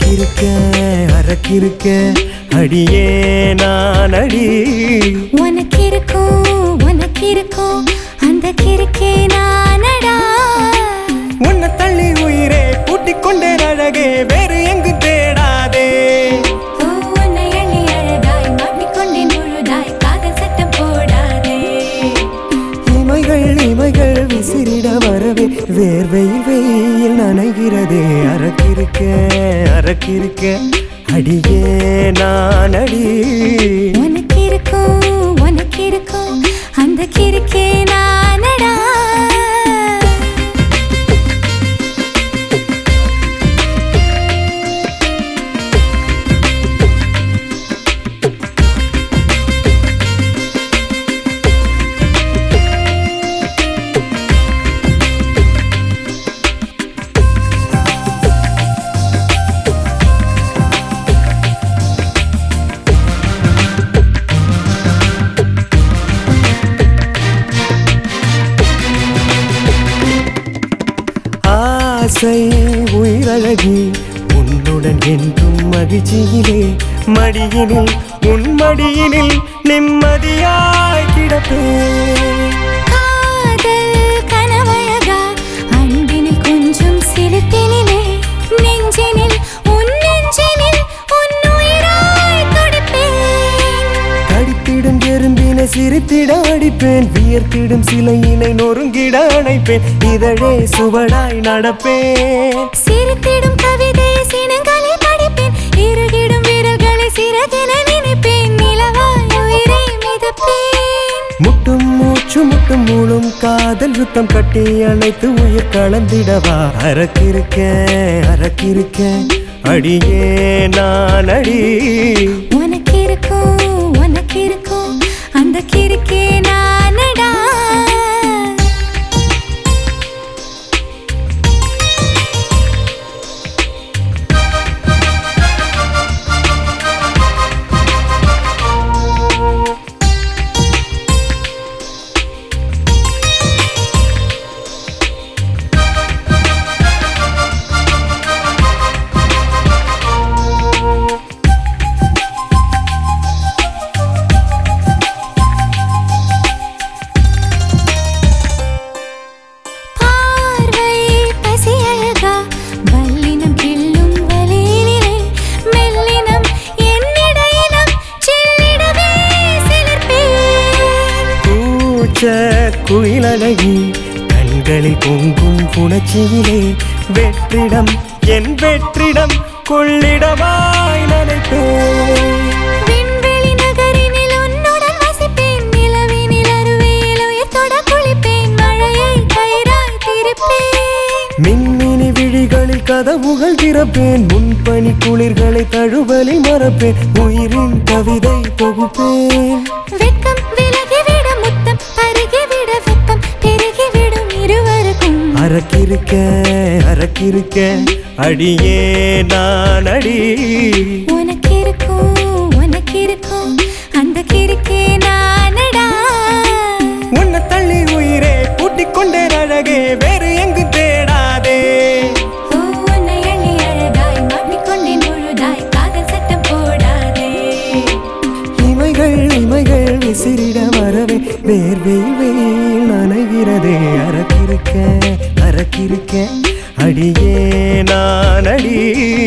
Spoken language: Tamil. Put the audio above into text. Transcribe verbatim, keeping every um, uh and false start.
அரக்கிருக்க அரக்கிருக்க அடியே நான் அடி உனக்கு இருக்கும் உனக்கு இருக்கும் அந்த கிறுக்கே நானடா. உன்னை தள்ளி உயிரே பூட்டிக் கொண்டே அழகே வேறு எங்கு தேடாதே. உன்னை அள்ளி அழகாய் மாட்டிக்கொண்டே முழுதாய் காதல் சட்டம் போடாதே. இமைகள் இமைகள் விசிறிட வரவே வேர்வையில் வெயில் நனைகிறதே. அரக்கிருக்க அரக்கிருக்க அடியே நான் அடி உனக்கு இருக்கும் உனக்கு இருக்கும் அந்த கிறுக்கே நானடா. ஆசை உயிரழகி உன்னுடன் என்றும் மகிழ்ச்சியிலே மடியினில் உன் மடியினில் நிம்மதியாய் கிடப்பேன். காதல் கனவழகா அன்பினில் கொஞ்சம் சிரிப்பினிலே நெஞ்சினில் உன் நெஞ்சினில் உன் உயிராய் துடிப்பேன். கடித்திடும் எறும்பினை சிரித்திட அடிப்பேன். வியர்த்திடும் சிலையினை நொறுங்கிட அணைப்பேன். இதழே சுவடாய் நடப்பேன். சிரித்திடும் கவிதை சினங்களில் படிப்பேன். இறுகிடும் விரல்களை சிறகென நினைப்பேன். நிலவாய் உயிரை மிதப்பேன். முட்டும் மூச்சு முட்டும் மூளும் காதல் யுத்தம் கட்டி அணைத்து உயிர் கலந்திடவா. அரக்கிருக்க அரக்கிருக்க அடியே நான் அடி உனக்கு இருக்கும் உனக்கு இருக்கும் அந்த கிறுக்கே நானடா. குயிலழகி கண்களில் பொங்கும் புணர்ச்சியிலே வெற்றிடம் என் வெற்றிடம் கொள்ளிடமாய் நினைப்பேன். விண்வெளி நகரினில் உன்னுடன் வசிப்பேன். நிலவினில் அருவியில் உயிர்த்தொட குளிப்பேன். மழையை கயிறாய் திரிப்பேன். மின்மினி விழிகளில் கதவுகள் திறப்பேன். முன்பனி குளிர்களை தழுவலில் மறப்பேன். உயிரின் கவிதை தொகுப்பேன். வெட்கம் விலகிவிட முத்தம் பருகிவிட வெப்பம் பெருகிவிடும் இருவருக்கும். அரக்கிருக்க அரக்கிருக்க அடியே நான் அடி உனக்கு இருக்கும் உனக்கு இருக்கும் அந்த கிறுக்கே நானடா. உன்னை தள்ளி உயிரே பூட்டிக் கொண்டே அழகே வேறு எங்கு தேடாதே. உன்னை அள்ளி அழகாய் மாட்டிக்கொண்டே முழுதாய் காதல் சட்டம் போடாதே. இமைகள் இமைகள் விசிறிட வரவே வேர்வையில் வெயில் நனைகிறதே. அரக்கிருக்க அரக்கிருக்க அடியே நான் அடி